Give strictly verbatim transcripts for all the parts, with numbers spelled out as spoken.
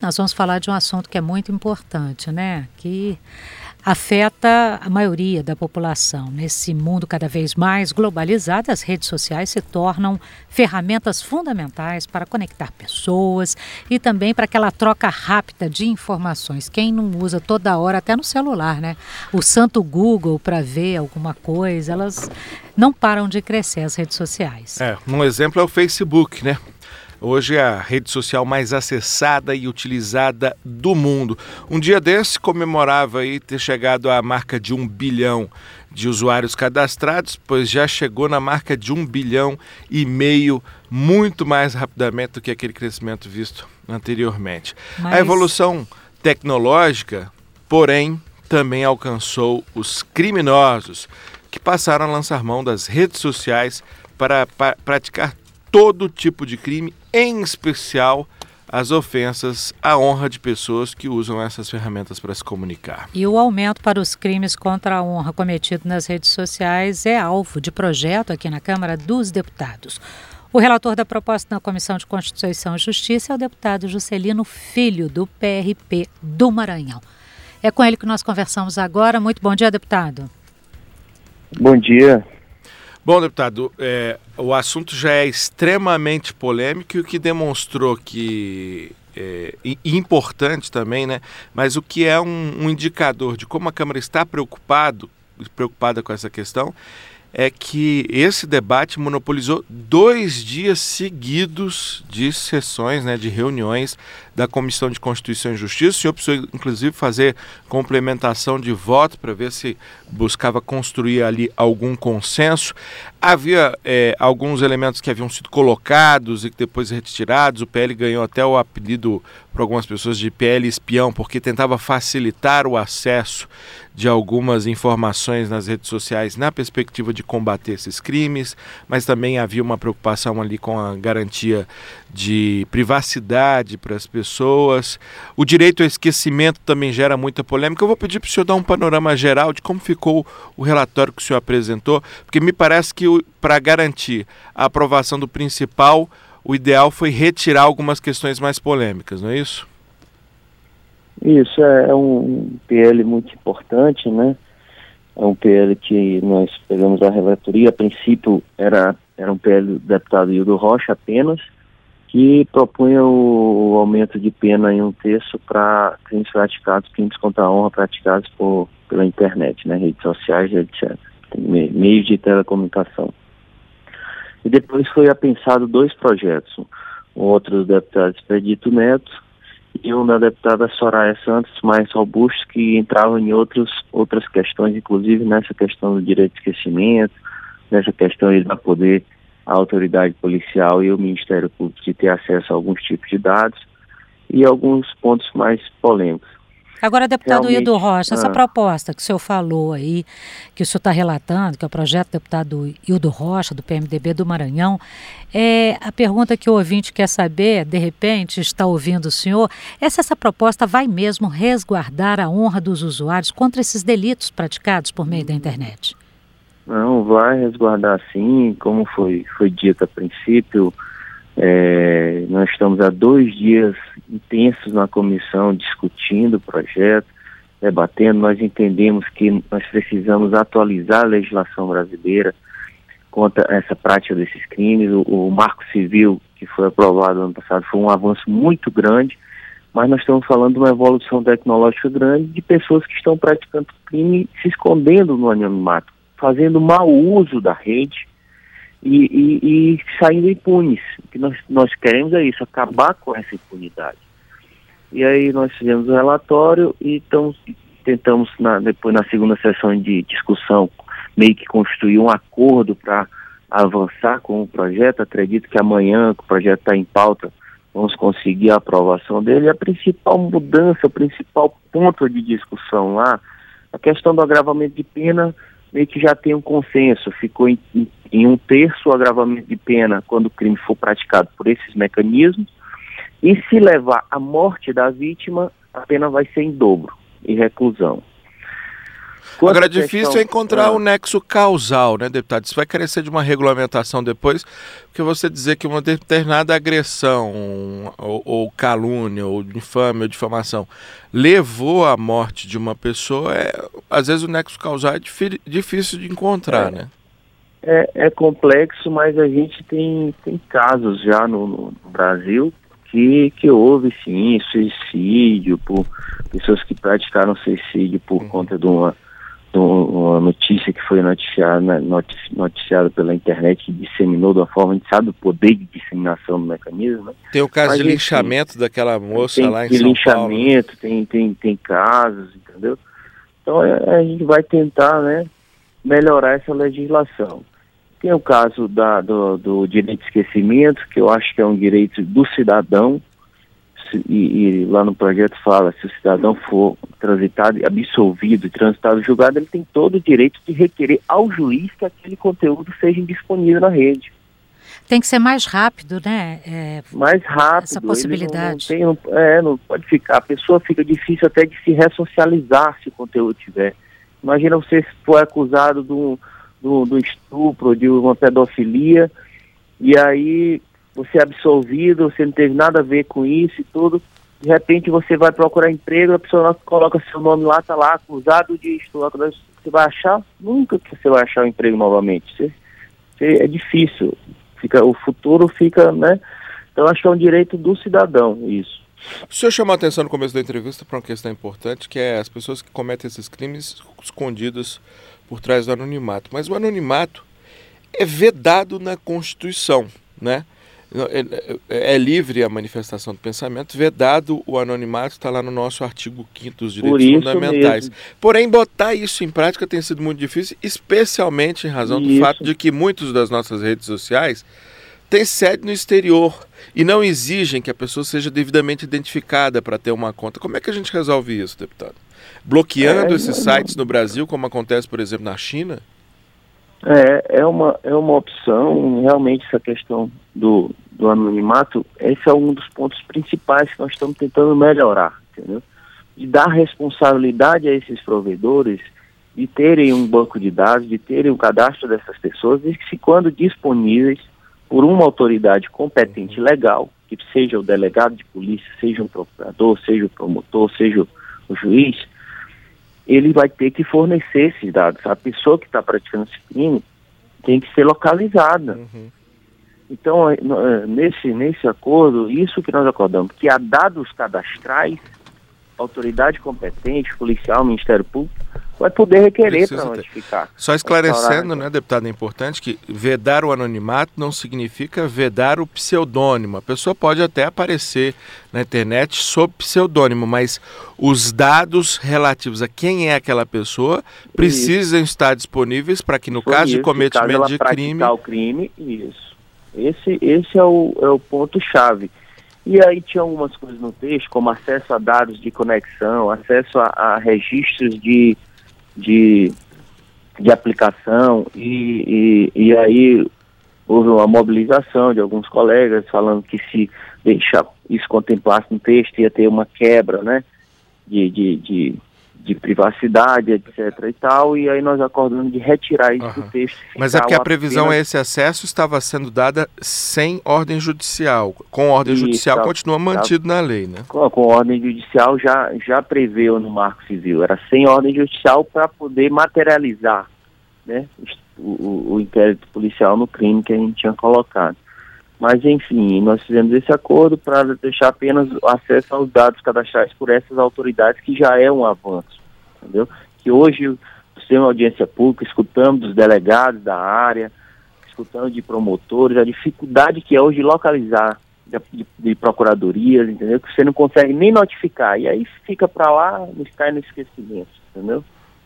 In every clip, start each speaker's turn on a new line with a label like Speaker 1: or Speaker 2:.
Speaker 1: Nós vamos falar de um assunto que é muito importante, né? Que afeta a maioria da população. Nesse mundo cada vez mais globalizado, as redes sociais se tornam ferramentas fundamentais para conectar pessoas e também para aquela troca rápida de informações. Quem não usa toda hora, até no celular, né? O santo Google para ver alguma coisa, elas não param de crescer, as redes sociais.
Speaker 2: É, um exemplo é o Facebook, né? Hoje é a rede social mais acessada e utilizada do mundo. Um dia desse comemorava aí ter chegado à marca de um bilhão de usuários cadastrados, pois já chegou na marca de um bilhão e meio, muito mais rapidamente do que aquele crescimento visto anteriormente. Mas... a evolução tecnológica, porém, também alcançou os criminosos, que passaram a lançar mão das redes sociais para pa- praticar todo tipo de crime, em especial as ofensas à honra de pessoas que usam essas ferramentas para se comunicar.
Speaker 1: E o aumento para os crimes contra a honra cometidos nas redes sociais é alvo de projeto aqui na Câmara dos Deputados. O relator da proposta na Comissão de Constituição e Justiça é o deputado Juscelino Filho, do P R P do Maranhão. É com ele que nós conversamos agora. Muito bom dia, deputado.
Speaker 3: Bom dia.
Speaker 2: Bom, deputado, é, o assunto já é extremamente polêmico e o que demonstrou que é importante também, né? Mas o que é um, um indicador de como a Câmara está preocupado, preocupada com essa questão é que esse debate monopolizou dois dias seguidos de sessões, né, de reuniões da Comissão de Constituição e Justiça. O senhor precisou, inclusive, fazer complementação de voto para ver se buscava construir ali algum consenso. Havia é, alguns elementos que haviam sido colocados e que depois retirados. O P L ganhou até o apelido por algumas pessoas de P L espião, porque tentava facilitar o acesso de algumas informações nas redes sociais na perspectiva de combater esses crimes, mas também havia uma preocupação ali com a garantia de privacidade para as pessoas. O direito ao esquecimento também gera muita polêmica. Eu vou pedir para o senhor dar um panorama geral de como ficou o relatório que o senhor apresentou, porque me parece que para garantir a aprovação do principal, o ideal foi retirar algumas questões mais polêmicas, não é isso?
Speaker 3: Isso, é um P L muito importante, né? É um P L que nós pegamos a relatoria. A princípio era, era um P L do deputado Hildo Rocha apenas, que propunha o, o aumento de pena em um terço para crimes praticados, crimes contra a honra praticados por, pela internet, né? Redes sociais, etcétera. Me, meios de telecomunicação. E depois foi apensado dois projetos. Um outro do deputado Expedito Neto e um da deputada Soraya Santos, mais robustos, que entravam em outros, outras questões, inclusive nessa questão do direito de esquecimento, nessa questão de dar poder à autoridade policial e ao Ministério Público de ter acesso a alguns tipos de dados e alguns pontos mais polêmicos.
Speaker 1: Agora, deputado Hildo Rocha, essa
Speaker 3: ah,
Speaker 1: proposta que o senhor falou aí, que o senhor está relatando, que é o projeto do deputado Hildo Rocha, do P M D B do Maranhão, é a pergunta que o ouvinte quer saber, de repente, está ouvindo o senhor, é se essa proposta vai mesmo resguardar a honra dos usuários contra esses delitos praticados por meio da internet.
Speaker 3: Não, vai resguardar sim, como foi, foi dito a princípio. É, nós estamos há dois dias intensos na comissão discutindo o projeto, debatendo. Nós entendemos que nós precisamos atualizar a legislação brasileira contra essa prática desses crimes. O, o Marco Civil, que foi aprovado no ano passado, foi um avanço muito grande, mas nós estamos falando de uma evolução tecnológica grande de pessoas que estão praticando crime, se escondendo no anonimato, fazendo mau uso da rede, E, e, e saindo impunes. O que nós, nós queremos é isso, acabar com essa impunidade. E aí nós fizemos o relatório e então, tentamos, na, depois na segunda sessão de discussão, meio que construir um acordo para avançar com o projeto. Acredito que amanhã, que o projeto está em pauta, vamos conseguir a aprovação dele. E a principal mudança, o principal ponto de discussão lá, a questão do agravamento de pena, meio que já tem um consenso, ficou em, em, em um terço o agravamento de pena quando o crime for praticado por esses mecanismos, e se levar à morte da vítima, a pena vai ser em dobro, em reclusão.
Speaker 2: Quanto Agora, difícil questão... é encontrar o ah. um nexo causal, né, deputado? Isso vai carecer de uma regulamentação depois, porque você dizer que uma determinada agressão, ou, ou calúnia, ou infâmia, ou difamação, levou à morte de uma pessoa, é, às vezes o nexo causal é difí- difícil de encontrar, é. né?
Speaker 3: É, é complexo, mas a gente tem, tem casos já no, no Brasil que, que houve, sim, suicídio, por pessoas que praticaram suicídio por uhum. conta de uma, de uma notícia que foi noticiada, noticiada pela internet, que disseminou de uma forma, a gente sabe o poder de disseminação do mecanismo. Né?
Speaker 2: Tem o caso mas, de enfim, linchamento daquela moça lá em São Paulo. Tem linchamento,
Speaker 3: tem, tem, tem casos, entendeu? Então a, a gente vai tentar, né, melhorar essa legislação. Tem o caso da, do, do direito de esquecimento, que eu acho que é um direito do cidadão, e, e lá no projeto fala, se o cidadão for transitado, absolvido e transitado julgado, ele tem todo o direito de requerer ao juiz que aquele conteúdo seja disponível na rede.
Speaker 1: Tem que ser mais rápido, né? É,
Speaker 3: mais rápido.
Speaker 1: Essa possibilidade.
Speaker 3: Não, não, tem, não, é, não pode ficar, a pessoa fica difícil até de se ressocializar se o conteúdo tiver. Imagina você for acusado de um Do, do estupro, de uma pedofilia, e aí você é absolvido, você não teve nada a ver com isso e tudo, de repente você vai procurar emprego, a pessoa coloca seu nome lá, tá lá, acusado de estupro, você vai achar? Nunca que você vai achar o emprego novamente, você, você, é difícil, fica, o futuro fica, né, então acho que é um direito do cidadão, isso.
Speaker 2: O senhor chamou a atenção no começo da entrevista para uma questão importante, que é as pessoas que cometem esses crimes escondidos por trás do anonimato. Mas o anonimato é vedado na Constituição, né? É, é, é livre a manifestação do pensamento, vedado o anonimato, está lá no nosso artigo quinto dos direitos fundamentais. Mesmo. Porém, botar isso em prática tem sido muito difícil, especialmente em razão isso. do fato de que muitas das nossas redes sociais têm sede no exterior e não exigem que a pessoa seja devidamente identificada para ter uma conta. Como é que a gente resolve isso, deputado? Bloqueando é, esses não, sites no Brasil, como acontece, por exemplo, na China?
Speaker 3: É, é uma, é uma opção, realmente essa questão do, do anonimato, esse é um dos pontos principais que nós estamos tentando melhorar, entendeu? De dar responsabilidade a esses provedores de terem um banco de dados, de terem o cadastro dessas pessoas, e que, quando disponíveis por uma autoridade competente e legal, que seja o delegado de polícia, seja o procurador, seja o promotor, seja o juiz, ele vai ter que fornecer esses dados. A pessoa que está praticando esse crime tem que ser localizada. Uhum. Então, nesse, nesse acordo, isso que nós acordamos, que há dados cadastrais, autoridade competente, policial, Ministério Público, vai poder requerer para notificar.
Speaker 2: Só esclarecendo, né, deputado, é importante que vedar o anonimato não significa vedar o pseudônimo. A pessoa pode até aparecer na internet sob pseudônimo, mas os dados relativos a quem é aquela pessoa precisam isso. estar disponíveis para que, no Por caso isso, de cometimento de crime...
Speaker 3: o crime, isso. Esse, esse é o, é o ponto-chave. E aí tinha algumas coisas no texto, como acesso a dados de conexão, acesso a, a registros de, de, de aplicação, e, e, e aí houve uma mobilização de alguns colegas falando que se deixar isso contemplasse no texto ia ter uma quebra, né, de, de, de, de privacidade, etc e tal, e aí nós acordamos de retirar isso uhum. do texto.
Speaker 2: Mas é porque a previsão apenas... a esse acesso estava sendo dada sem ordem judicial. Com ordem isso, judicial tá, continua mantido tá, na lei, né?
Speaker 3: Com, com ordem judicial já, já preveu no Marco Civil. Era sem ordem judicial para poder materializar, né, o, o, o inquérito policial no crime que a gente tinha colocado. Mas, enfim, nós fizemos esse acordo para deixar apenas acesso aos dados cadastrais por essas autoridades, que já é um avanço, entendeu? Que hoje, nós temos audiência pública, escutamos dos delegados da área, escutando de promotores, a dificuldade que é hoje localizar de, de, de procuradorias, entendeu? Que você não consegue nem notificar, e aí fica para lá, cai no esquecimento, entendeu?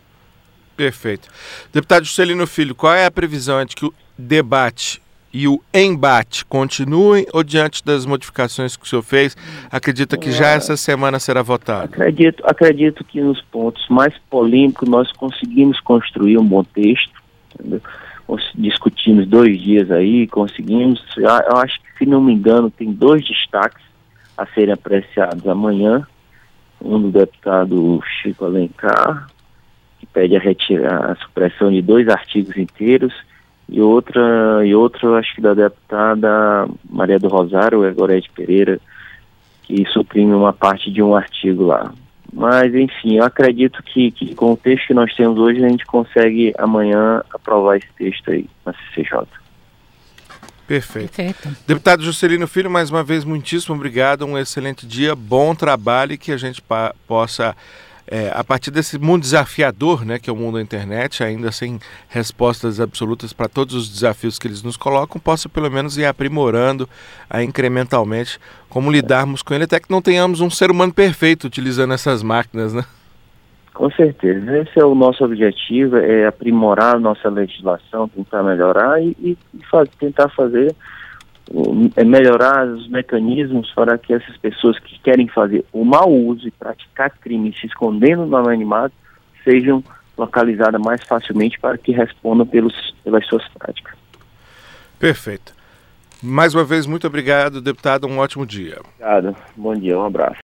Speaker 2: Perfeito. Deputado Juscelino Filho, qual é a previsão de que o debate e o embate continuem, ou diante das modificações que o senhor fez, acredita que já essa semana será votado?
Speaker 3: Acredito, acredito que nos pontos mais polêmicos nós conseguimos construir um bom texto, entendeu? Discutimos dois dias aí, conseguimos, eu acho que, se não me engano, tem dois destaques a serem apreciados amanhã, um do deputado Chico Alencar, que pede a, retira, a supressão de dois artigos inteiros, e outra, e outra acho que da deputada Maria do Rosário, Egorete Pereira, que suprime uma parte de um artigo lá. Mas, enfim, eu acredito que, que com o texto que nós temos hoje, a gente consegue amanhã aprovar esse texto aí na C C J.
Speaker 2: Perfeito.
Speaker 1: Perfeito.
Speaker 2: Deputado Juscelino Filho, mais uma vez, muitíssimo obrigado, um excelente dia, bom trabalho e que a gente pa- possa, é, a partir desse mundo desafiador, né, que é o mundo da internet, ainda sem respostas absolutas para todos os desafios que eles nos colocam, possa pelo menos ir aprimorando a, incrementalmente como lidarmos com ele, até que não tenhamos um ser humano perfeito utilizando essas máquinas, né?
Speaker 3: Com certeza, esse é o nosso objetivo, é aprimorar a nossa legislação, tentar melhorar e, e, e faz, tentar fazer, é melhorar os mecanismos para que essas pessoas que querem fazer o mau uso e praticar crime se escondendo no anonimato sejam localizadas mais facilmente para que respondam pelos, pelas suas práticas.
Speaker 2: Perfeito. Mais uma vez, muito obrigado, deputado, um ótimo dia.
Speaker 3: Obrigado, bom dia, um abraço.